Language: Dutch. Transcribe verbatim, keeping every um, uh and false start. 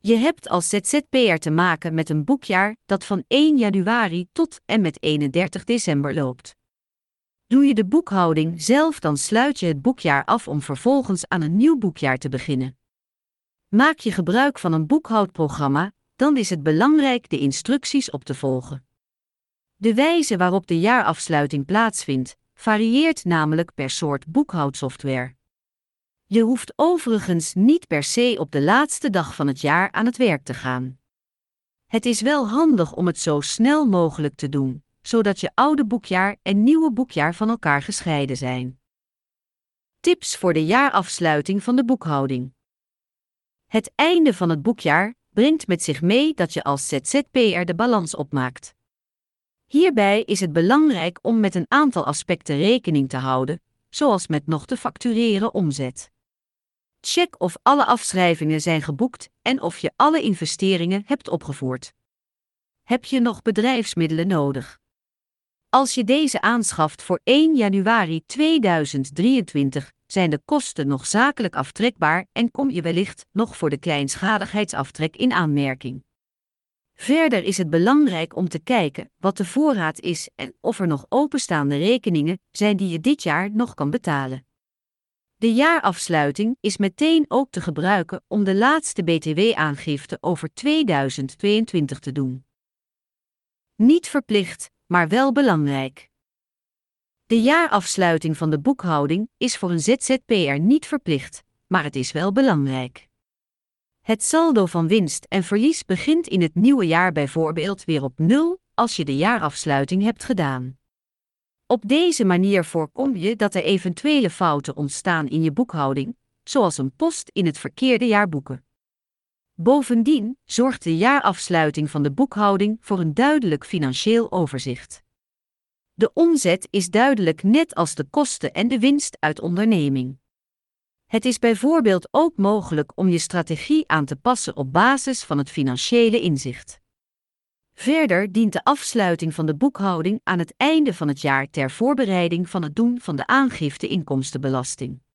Je hebt als Z Z P'er te maken met een boekjaar dat van één januari tot en met eenendertig december loopt. Doe je de boekhouding zelf, dan sluit je het boekjaar af om vervolgens aan een nieuw boekjaar te beginnen. Maak je gebruik van een boekhoudprogramma, dan is het belangrijk de instructies op te volgen. De wijze waarop de jaarafsluiting plaatsvindt, varieert namelijk per soort boekhoudsoftware. Je hoeft overigens niet per se op de laatste dag van het jaar aan het werk te gaan. Het is wel handig om het zo snel mogelijk te doen, zodat je oude boekjaar en nieuwe boekjaar van elkaar gescheiden zijn. Tips voor de jaarafsluiting van de boekhouding. Het einde van het boekjaar brengt met zich mee dat je als Z Z P'er de balans opmaakt. Hierbij is het belangrijk om met een aantal aspecten rekening te houden, zoals met nog te factureren omzet. Check of alle afschrijvingen zijn geboekt en of je alle investeringen hebt opgevoerd. Heb je nog bedrijfsmiddelen nodig? Als je deze aanschaft voor één januari tweeduizend drieëntwintig, zijn de kosten nog zakelijk aftrekbaar en kom je wellicht nog voor de kleinschaligheidsaftrek in aanmerking. Verder is het belangrijk om te kijken wat de voorraad is en of er nog openstaande rekeningen zijn die je dit jaar nog kan betalen. De jaarafsluiting is meteen ook te gebruiken om de laatste B T W-aangifte over tweeduizend tweeëntwintig te doen. Niet verplicht, maar wel belangrijk. De jaarafsluiting van de boekhouding is voor een Z Z P'er niet verplicht, maar het is wel belangrijk. Het saldo van winst en verlies begint in het nieuwe jaar bijvoorbeeld weer op nul als je de jaarafsluiting hebt gedaan. Op deze manier voorkom je dat er eventuele fouten ontstaan in je boekhouding, zoals een post in het verkeerde jaar boeken. Bovendien zorgt de jaarafsluiting van de boekhouding voor een duidelijk financieel overzicht. De omzet is duidelijk, net als de kosten en de winst uit onderneming. Het is bijvoorbeeld ook mogelijk om je strategie aan te passen op basis van het financiële inzicht. Verder dient de afsluiting van de boekhouding aan het einde van het jaar ter voorbereiding van het doen van de aangifte inkomstenbelasting.